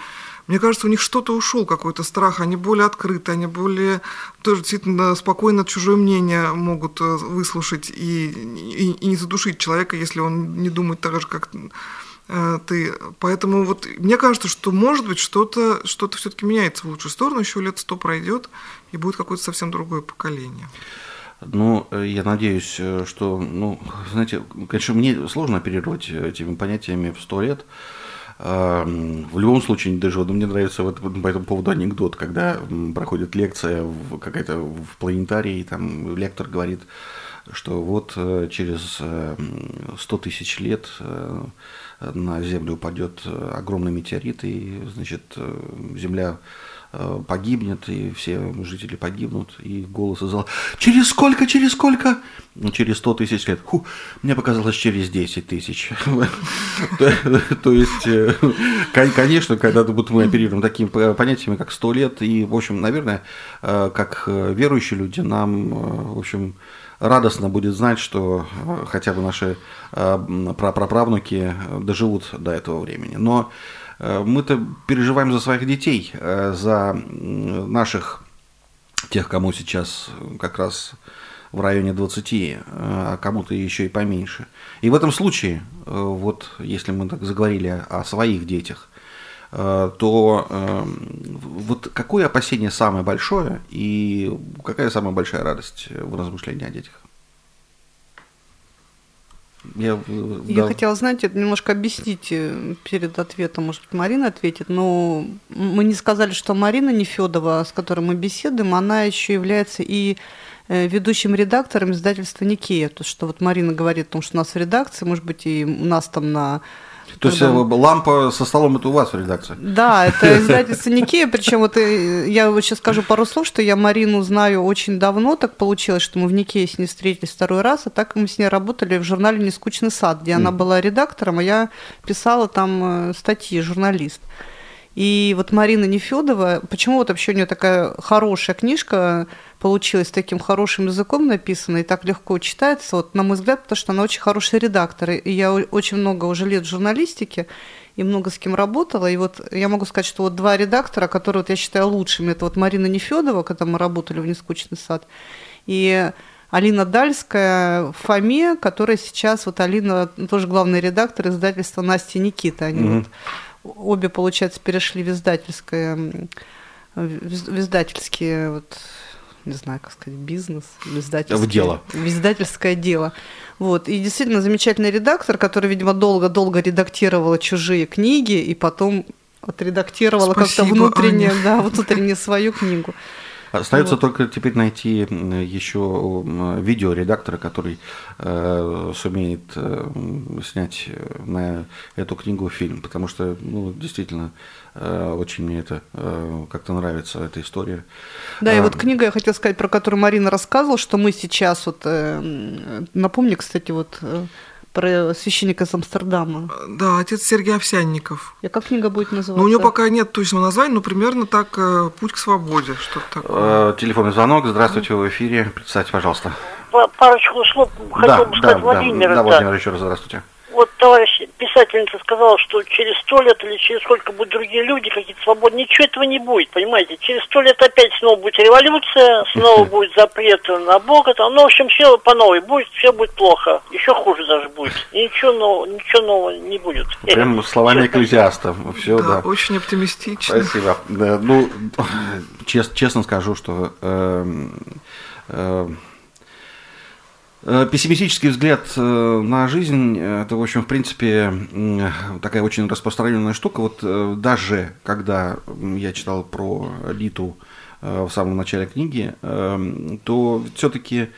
Мне кажется, у них что-то ушел, какой-то страх, они более открыты, они более тоже действительно спокойно чужое мнение могут выслушать и, и, и не задушить человека, если он не думает так же, как э, ты. Поэтому вот мне кажется, что может быть что-то, что-то все-таки меняется в лучшую сторону, еще лет сто пройдет, и будет какое-то совсем другое поколение. Ну, я надеюсь, что, ну, знаете, конечно, мне сложно оперировать этими понятиями в сто лет. В любом случае, даже вот мне нравится вот по этому поводу анекдот, когда проходит лекция какая-то в планетарии, там лектор говорит, что вот через сто тысяч лет на Землю упадет огромный метеорит, и, значит, Земля погибнет, и все жители погибнут, и голос из зала: через сколько, через сколько? Ну, через сто тысяч лет. Фу, мне показалось, через десять тысяч. То есть, конечно, когда мы оперируем такими понятиями, как сто лет, и, в общем, наверное, как верующие люди, нам, в общем, радостно будет знать, что хотя бы наши праправнуки доживут до этого времени. Но мы-то переживаем за своих детей, за наших, тех, кому сейчас как раз в районе двадцати, а кому-то еще и поменьше. И в этом случае, вот если мы так заговорили о своих детях, то вот какое опасение самое большое и какая самая большая радость в размышлении о детях? Я, Я да. хотела, знаете, немножко объяснить перед ответом, может быть, Марина ответит, но мы не сказали, что Марина Нефёдова, с которой мы беседуем, она еще является и ведущим редактором издательства «Никея». То, что вот Марина говорит о том, что у нас в редакции, может быть, и у нас там на... То есть лампа со столом — это у вас в редакции? Да, это издательство «Никея», причем вот я вот сейчас скажу пару слов, что я Марину знаю очень давно, так получилось, что мы в «Никее» с ней встретились второй раз, а так мы с ней работали в журнале «Нескучный сад», где mm. она была редактором, а я писала там статьи, журналист. И вот Марина Нефёдова, почему вот вообще у нее такая хорошая книжка получилась, таким хорошим языком написана и так легко читается, вот, на мой взгляд, потому что она очень хороший редактор. И я очень много уже лет в журналистике и много с кем работала. И вот я могу сказать, что вот два редактора, которые вот я считаю лучшими, это вот Марина Нефёдова, когда мы работали в «Нескучный сад», и Алина Дальская в ФОМе, которая сейчас, вот Алина тоже главный редактор издательства «Настя и Никита». Они mm-hmm. вот обе, получается, перешли в издательское, в издательские, вот, не знаю, как сказать, бизнес, в издательское, в дело. В издательское дело. Вот. И действительно замечательный редактор, который, видимо, долго-долго редактировала чужие книги и потом отредактировала как-то внутренне, да, внутренне свою книгу. Остается вот. только теперь найти еще видеоредактора, который э, сумеет э, снять на эту книгу фильм, потому что, ну, действительно, э, очень мне это э, как-то нравится, эта история. Да, и а, вот книга, я хотела сказать, про которую Марина рассказывала, что мы сейчас, вот, э, напомни, кстати, вот... Э, про священника из Амстердама. Да, отец Сергей Овсянников. И как книга будет называться? Ну, у него пока нет точного названия, но примерно так «Путь к свободе», что-то такое. Телефонный звонок. Здравствуйте, вы в эфире. Представьте, пожалуйста. Парочку слов хотел да, бы сказать да, Владимир. Да, да, да. Владимир, еще раз здравствуйте. Вот товарищ писательница сказала, что через сто лет или через сколько будут другие люди, какие-то свободные. Ничего этого не будет, понимаете. Через сто лет опять снова будет революция, снова будет запрет на Бога. Там. Ну, в общем, все по новой будет, все будет плохо. Еще хуже даже будет. И ничего нового, ничего нового не будет. Прям словами экклезиаста. Все, да, да. Очень оптимистично. Спасибо. Да, ну, чест, честно скажу, что... Э, э, Пессимистический взгляд на жизнь – это, в общем, в принципе, такая очень распространенная штука. Вот даже когда я читал про Литу в самом начале книги, то все-таки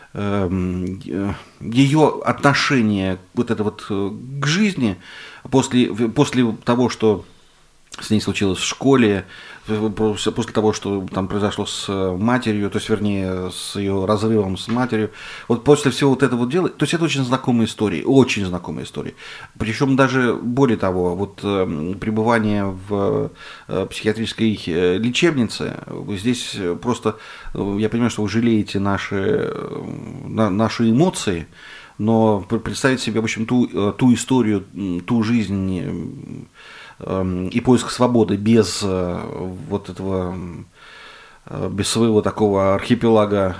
ее отношение вот это вот к жизни после, после того, что с ней случилось в школе, после того, что там произошло с матерью, то есть, вернее, с ее разрывом с матерью, вот после всего вот этого дела, то есть это очень знакомая история, очень знакомая история. Причем даже более того, вот пребывание в психиатрической лечебнице, здесь просто, я понимаю, что вы жалеете наши, наши эмоции, но представить себе, в общем, ту, ту историю, ту жизнь, и поиск свободы без вот этого, без своего такого архипелага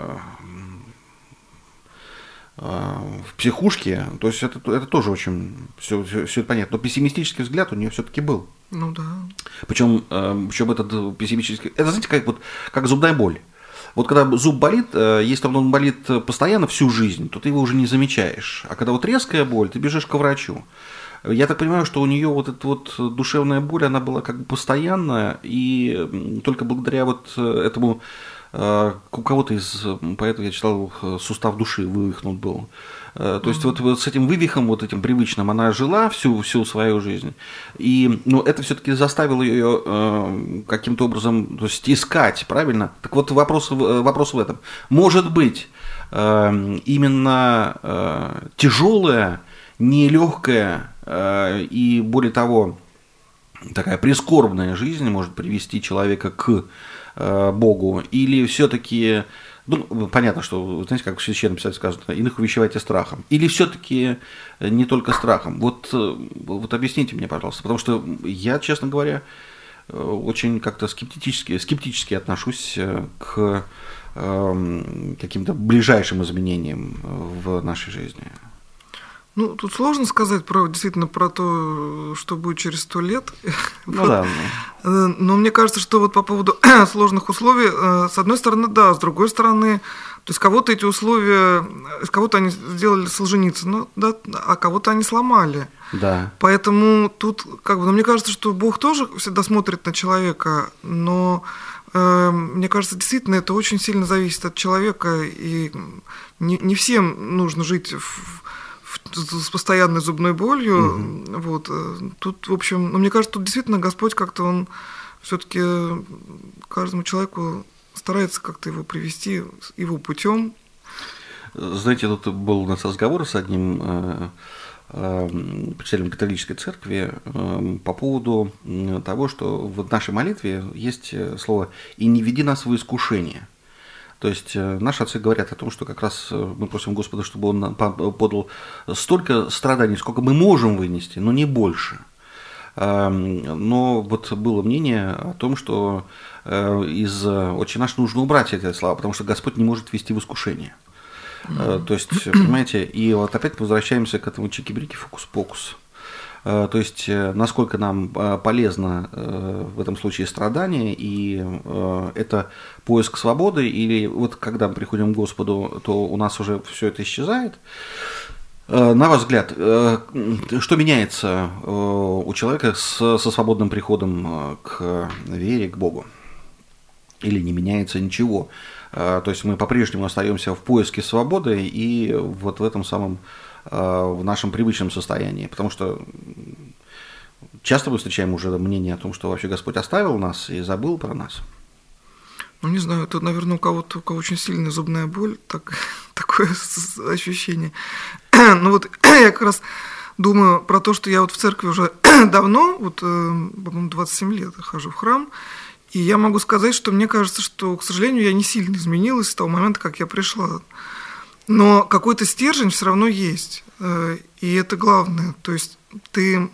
в психушке, то есть это, это тоже очень все, все, все это понятно. Но пессимистический взгляд у нее все-таки был. Ну да. Причем, причем этот пессимистический, это знаете, как, вот, как зубная боль. Вот когда зуб болит, если он болит постоянно всю жизнь, то ты его уже не замечаешь. А когда вот резкая боль, ты бежишь к врачу. Я так понимаю, что у нее вот эта вот душевная боль, она была как бы постоянная, и только благодаря вот этому, у кого-то из поэтов, я читал, сустав души вывихнут был. То есть вот, вот с этим вывихом, вот этим привычным, она жила всю, всю свою жизнь. И ну, это все-таки заставило ее э, каким-то образом, то есть, искать, правильно? Так вот вопрос, вопрос в этом. Может быть, э, именно э, тяжелая, нелегкая э, и, более того, такая прискорбная жизнь может привести человека к э, Богу, или все-таки... Ну, понятно, что, знаете, как в Священном Писании сказано, иных увещевайте страхом. Или все-таки не только страхом? Вот, вот объясните мне, пожалуйста, потому что я, честно говоря, очень как-то скептически, скептически отношусь к э, каким-то ближайшим изменениям в нашей жизни. Ну, тут сложно сказать про, действительно про то, что будет через сто лет. Ну вот. да. Но мне кажется, что вот по поводу сложных условий, с одной стороны, да, с другой стороны, то есть кого-то эти условия, кого-то они сделали Солженицына, да, а кого-то они сломали. Да. Поэтому тут, как бы, ну, мне кажется, что Бог тоже всегда смотрит на человека, но э, мне кажется, действительно, это очень сильно зависит от человека, и не, не всем нужно жить в с постоянной зубной болью. Угу. Вот. Тут, в общем, ну, мне кажется, тут действительно Господь как-то он все-таки каждому человеку старается как-то его привести его путем. Знаете, тут был у нас разговор с одним э, э, представителем католической церкви э, по поводу того, что в нашей молитве есть слово «и не веди нас в искушение». То есть наши отцы говорят о том, что как раз мы просим Господа, чтобы Он нам подал столько страданий, сколько мы можем вынести, но не больше. Но вот было мнение о том, что из «Отче наш» нужно убрать эти слова, потому что Господь не может ввести в искушение. То есть, понимаете, и вот опять мы возвращаемся к этому чики-брики, фокус-покус. То есть, насколько нам полезно в этом случае страдание, и это поиск свободы, или вот когда мы приходим к Господу, то у нас уже все это исчезает. На ваш взгляд, что меняется у человека со свободным приходом к вере, к Богу? Или не меняется ничего? То есть мы по-прежнему остаемся в поиске свободы и вот в этом самом в нашем привычном состоянии, потому что часто мы встречаем уже мнение о том, что вообще Господь оставил нас и забыл про нас. Ну, не знаю, это, наверное, у кого-то, у кого очень сильная зубная боль, так, такое ощущение. Ну вот я как раз думаю про то, что я вот в церкви уже давно, вот, по-моему, двадцать семь лет хожу в храм, и я могу сказать, что мне кажется, что, к сожалению, я не сильно изменилась с того момента, как я пришла. Но какой-то стержень все равно есть, и это главное. То есть ты,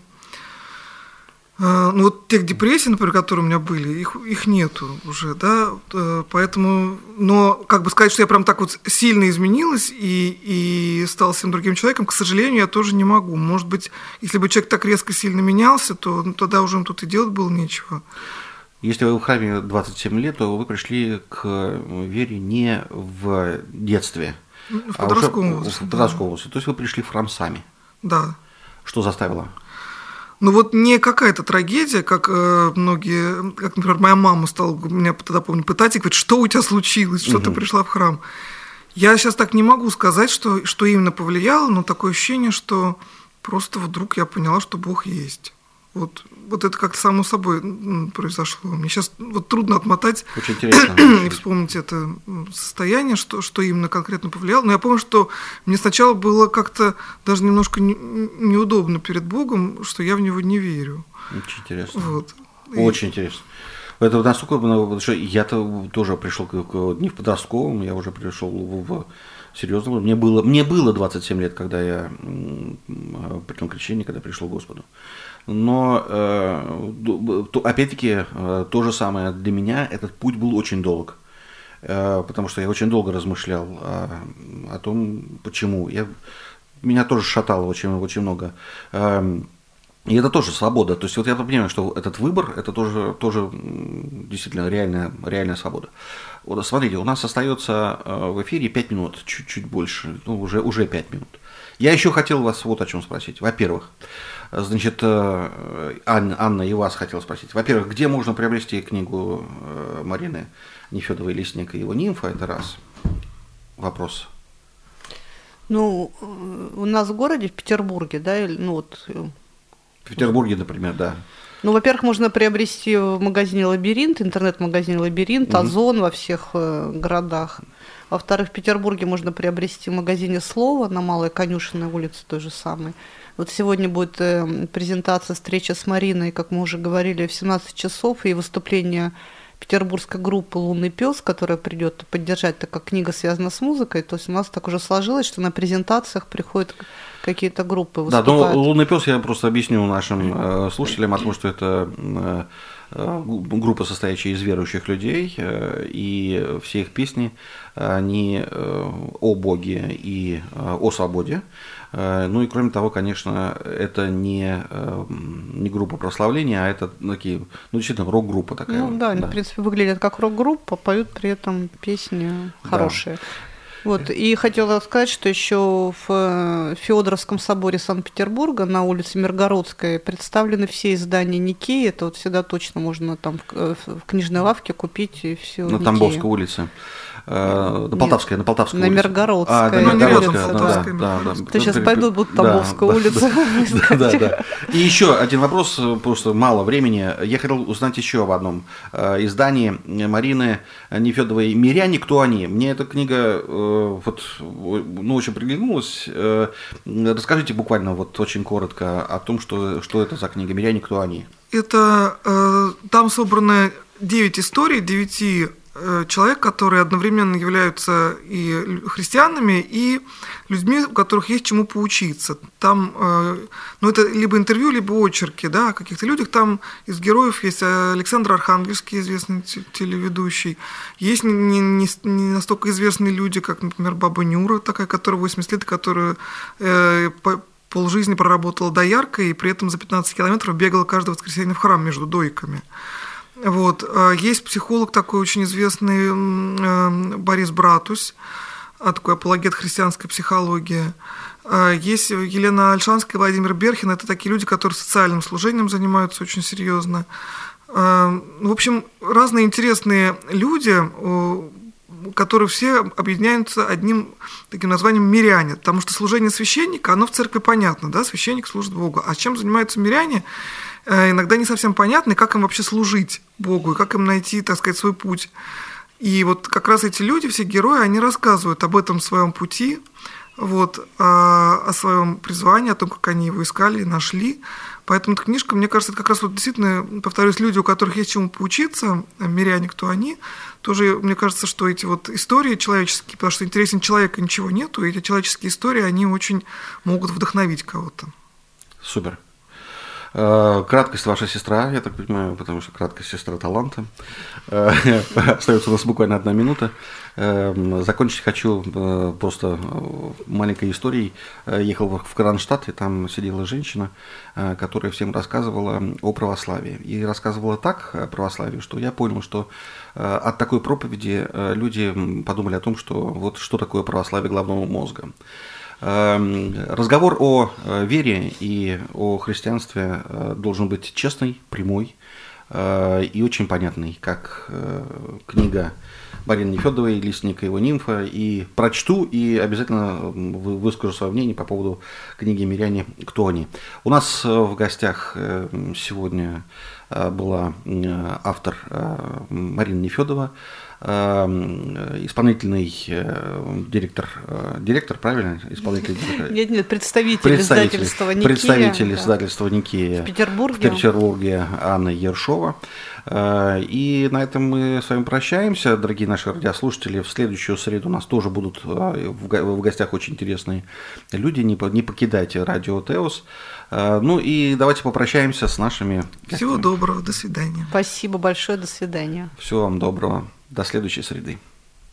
ну вот тех депрессий, например, которые у меня были, их, их нету уже, да, поэтому, но как бы сказать, что я прям так вот сильно изменилась и, и стала совсем другим человеком, к сожалению, я тоже не могу. Может быть, если бы человек так резко сильно менялся, то ну, тогда уже тут и делать было нечего. Если вы в храме двадцать семь лет, то вы пришли к вере не в детстве, в подростковом возрасте. В подростковом возрасте. То есть вы пришли в храм сами. Да. Что заставило? Ну вот не какая-то трагедия, как э, многие, как, например, моя мама стала меня тогда, помню, пытать и говорит, что у тебя случилось, что угу. ты пришла в храм. Я сейчас так не могу сказать, что, что именно повлияло, но такое ощущение, что просто вдруг я поняла, что Бог есть. Вот, вот это как-то само собой произошло. Мне сейчас вот трудно отмотать и вспомнить это состояние, что, что именно конкретно повлияло. Но я помню, что мне сначала было как-то даже немножко не, неудобно перед Богом, что я в Него не верю. Очень интересно. Вот. Очень и... интересно. Это настолько, потому что я-то тоже пришел к, не в подростковом, я уже пришел в, в серьезном. Мне было, мне было двадцать семь лет, когда я при том крещении, когда пришел к Господу. Но, э, то, опять-таки, э, то же самое для меня, этот путь был очень долг. Э, потому что я очень долго размышлял о, о том, почему. Я, меня тоже шатало очень, очень много. Э, И это тоже свобода. То есть вот я понимаю, что этот выбор, это тоже, тоже действительно реальная, реальная свобода. Вот смотрите, у нас остается в эфире пять минут, чуть-чуть больше, ну уже, уже пять минут. Я еще хотел вас вот о чем спросить. Во-первых, значит, Анна, Анна и вас хотел спросить. Во-первых, где можно приобрести книгу Марины Нефёдовой «Лесник и его нимфа»? Это раз. Вопрос. Ну, у нас в городе, в Петербурге, да, ну вот... В Петербурге, например, да. Ну, во-первых, можно приобрести в магазине «Лабиринт», интернет-магазине «Лабиринт», mm-hmm. «Озон» во всех э, городах. Во-вторых, в Петербурге можно приобрести в магазине «Слово» на Малой Конюшенной улице той же самой. Вот сегодня будет э, презентация, встреча с Мариной, как мы уже говорили, в семнадцать часов, и выступление петербургской группы «Лунный пес», которая придет поддержать, так как книга связана с музыкой. То есть у нас так уже сложилось, что на презентациях приходят какие-то группы выступают. Да, но «Лунный пес» я просто объясню нашим э, слушателям, потому что это э, э, группа, состоящая из верующих людей, э, и все их песни, они э, о Боге и э, о свободе. Э, ну и кроме того, конечно, это не, э, не группа прославления, а это такие, ну действительно, рок-группа такая. Ну да, они, да. в принципе, выглядят как рок-группа, поют при этом песни хорошие. Да. Вот, и хотела сказать, что еще в Феодоровском соборе Санкт-Петербурга на улице Миргородской представлены все издания Никеи. Это вот всегда точно можно там в, в книжной лавке купить и все. На Тамбовской улице. На Полтавской, на Полтавской на улице. Миргородской. А, на Миргородской, да, да, да, да. То сейчас пойдут, будут Тамбовскую улицу. Да, да. И еще один вопрос, просто мало времени. Я хотел узнать еще об одном издании Марины Нефёдовой «Миряне. Кто они?». Мне эта книга вот, ну, очень приглянулась. Расскажите буквально вот очень коротко о том, что, что это за книга «Миряне. Кто они?». Это там собраны девять историй, девяти человек, которые одновременно являются и христианами, и людьми, у которых есть чему поучиться. Там, ну, это либо интервью, либо очерки, да, о каких-то людях. Там из героев есть Александр Архангельский, известный телеведущий. Есть не, не, не настолько известные люди, как, например, Баба Нюра, такая, которая восемьдесят лет, которая э, по, полжизни проработала дояркой, и при этом за пятнадцать километров бегала каждое воскресенье в храм между дойками. Вот. Есть психолог такой очень известный, Борис Братусь, такой апологет христианской психологии. Есть Елена Ольшанская, Владимир Берхин. Это такие люди, которые социальным служением занимаются очень серьезно. В общем, разные интересные люди, которые все объединяются одним таким названием «миряне», потому что служение священника, оно в церкви понятно, да, священник служит Богу. А чем занимаются миряне, иногда не совсем понятно, как им вообще служить Богу, и как им найти, так сказать, свой путь. И вот как раз эти люди, все герои, они рассказывают об этом своем пути, вот, о, о своем призвании, о том, как они его искали и нашли. Поэтому эта книжка, мне кажется, это как раз вот действительно, повторюсь, люди, у которых есть чему поучиться, миряне, кто они, тоже, мне кажется, что эти вот истории человеческие, потому что интересен человек и ничего нету, и эти человеческие истории, они очень могут вдохновить кого-то. Супер. Краткость ваша сестра, я так понимаю, потому что краткость сестра таланта. Остается у нас буквально одна минута. Закончить хочу просто маленькой историей. Ехал в Кронштадт, и там сидела женщина, которая всем рассказывала о православии. И рассказывала так о православии, что я понял, что от такой проповеди люди подумали о том, что вот что такое православие головного мозга. Разговор о вере и о христианстве должен быть честный, прямой и очень понятный, как книга Марины Нефёдовой «Лесник и его нимфа». И прочту, и обязательно выскажу свое мнение по поводу книги «Миряне. Кто они?». У нас в гостях сегодня была автор Марина Нефёдова, исполнительный директор, директор, правильно? Исполнительный директор. Нет, нет, представитель, представитель издательства Никея. Представитель да. издательства Никея в Петербурге. В Петербурге Анна Ершова. И на этом мы с вами прощаемся, дорогие наши радиослушатели. В следующую среду у нас тоже будут в гостях очень интересные люди. Не покидайте радио Теос. Ну и давайте попрощаемся с нашими гостями. Всего доброго, до свидания. Спасибо большое, до свидания. Всего вам доброго, до следующей среды.